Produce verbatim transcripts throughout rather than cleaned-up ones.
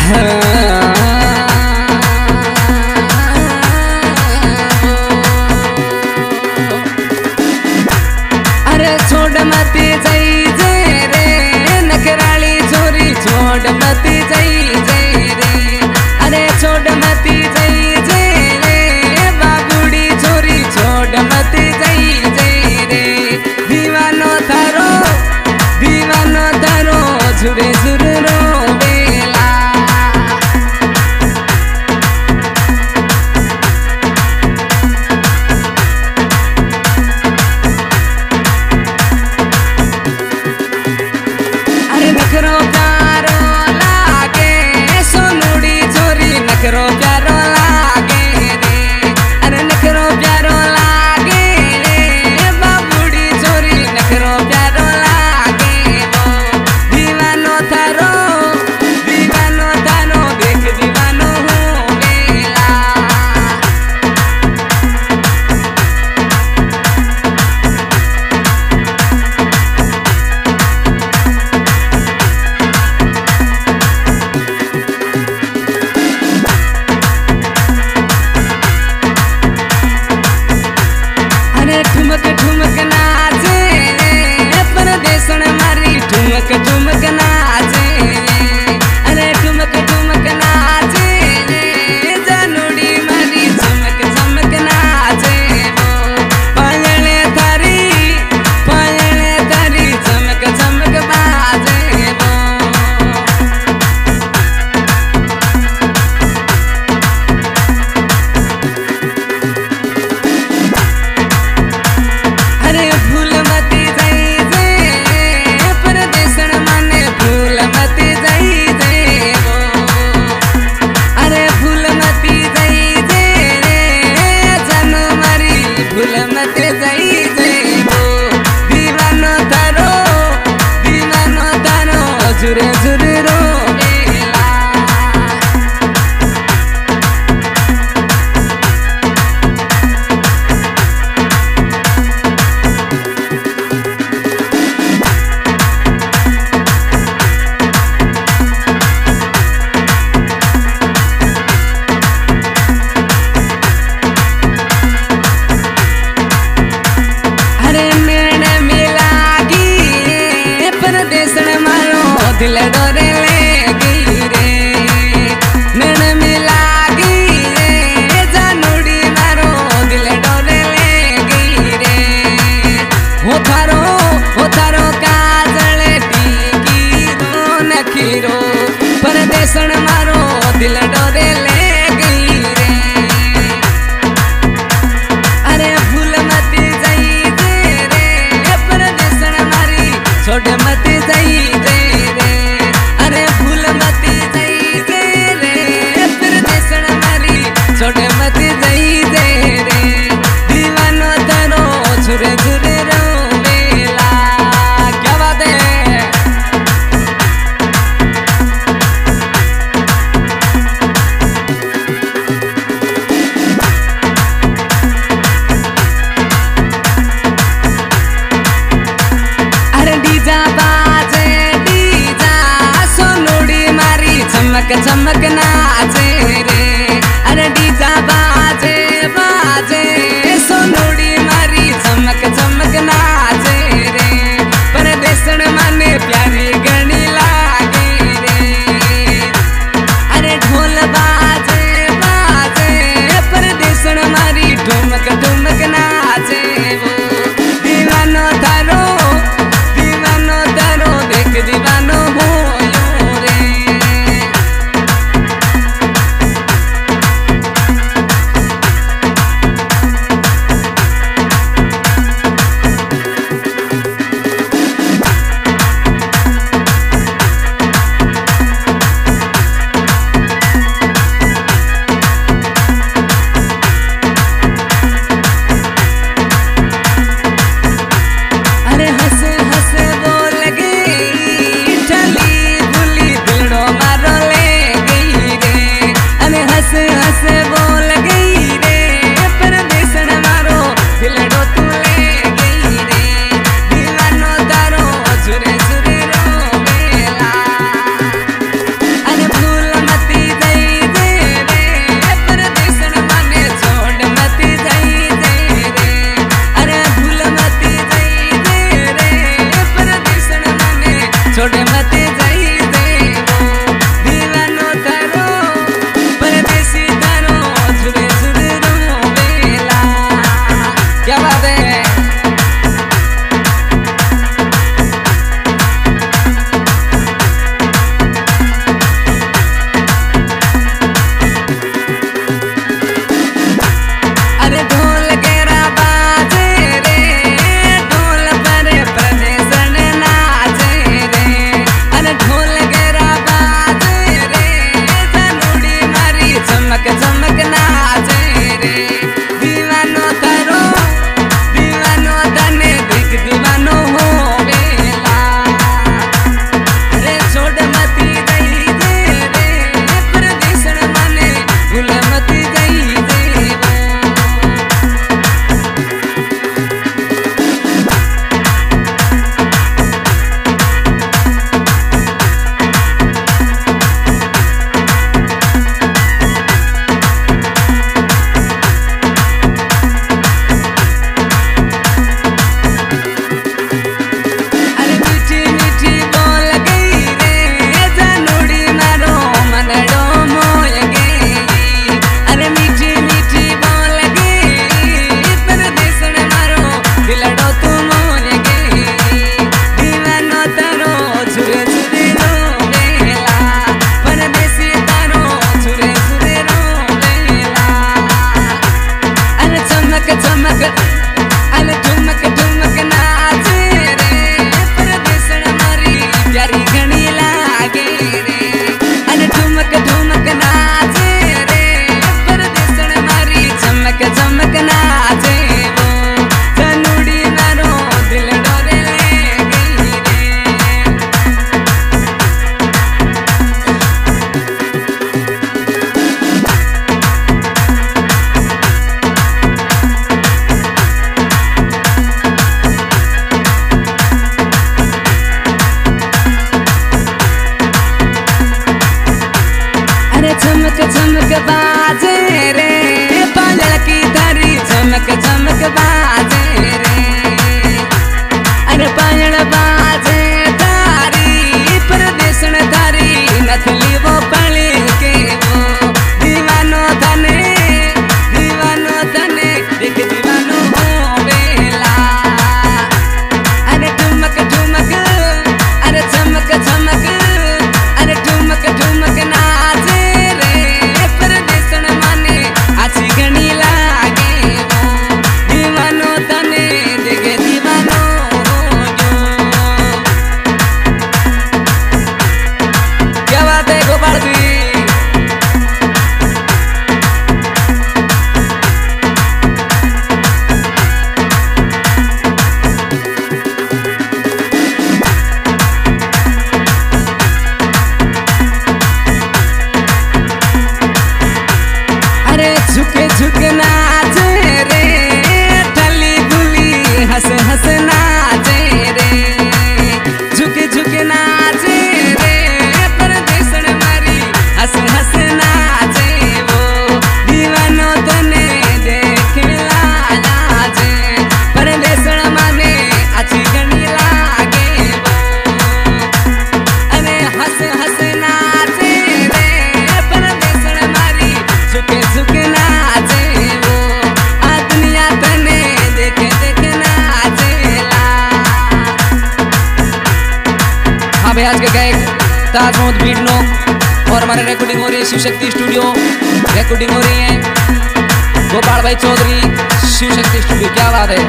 अरे छोड़ मत जाई जे रे नखराली छोरी छोड़ मत जाई जे रे अरे छोड़ मत जाई जे रे बाबूड़ी छोरी छोड़ मत जाई जे रे दीवानो थारो दीवानो थारो झुरे झुर रो बेला अरे नखरो प्यारो लागे सोनुड़ी छोरी नखरो प्यारो लागे रे अरे नखरो प्यारो लागे रे बाबूड़ी छोरी नखरो प्यारो लागे वो दीवानो थारो दीवानो थारो देख दीवानो हो बेला अरे ठुमक ठुमक नाचे परदेसन मारी ठुमक ठुमक नाचे अरे ठुमक ठुमक नाचे जानुड़ी मारी चमक चमक नाचे वो पायले थारी पायले थारी चमक चमक बाजे वो अरे फूल मत जाई जे परदेसन माने फूल मत जाई जे वो अरे फूल मत जाई जे जानो मारी फूल मत जाई जे वो दीवानो थारो दीवानो थारो झुरे झुर रो बेला अरे नैन मिलागी परदेसन मारो दिल डोरे लेगी रे नैन मिलागी जानुड़ी मारो दिल डोरे लेगी रे हो थारो हो थारो काजल टीकी रो नखीरो परदेसन मारो दिल डोरे लेगी रे अरे फूल मत जाई जे रे परदेसन मारी छोड़ मत जाई जे रे अरे फूल मत जाई जे रे परदेसन मारी छोड़ मत जाई जे रे दीवानो थारो झुरे झुरे रो बेला क्या बात है। अरे डीजा बाजे डीजा सोनुड़ी मारी चमक चमक नाचे रे अरे डीजा बाजे बाजे सोनुड़ी मारी चमक चमक नाचे रे परदेसन माने प्यारी गणी लागे रे अरे ढोल बाजे बाजे परदेसन मारी ठुमक ठुमक नाचे वो दीवानो थारो दीवानो थारो देख दीवानो हो रे भाई आज के गायक ताज मोहम्मद बीडनो और हमारे रिकॉर्डिंग हो रही है शिव शक्ति स्टूडियो, रिकॉर्डिंग हो रही है गोपाल भाई चौधरी शिव शक्ति स्टूडियो। क्या बात है।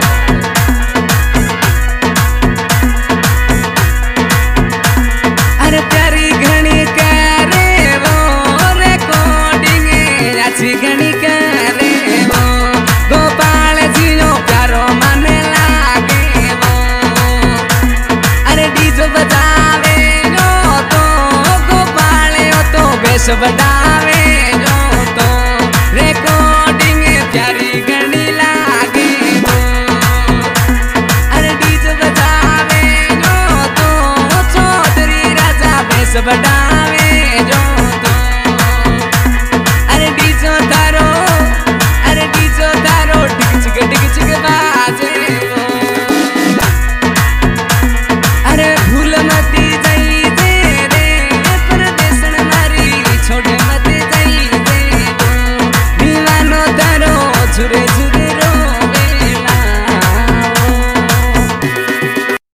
अरे प्यारी घनी करे वो रिकॉर्डिंग अच्छी घनी करे वो गोपाल जी नो प्यारो मन लागे वो। अरे डीजे बजावे नो तो गोपाल तो बेस बड़ा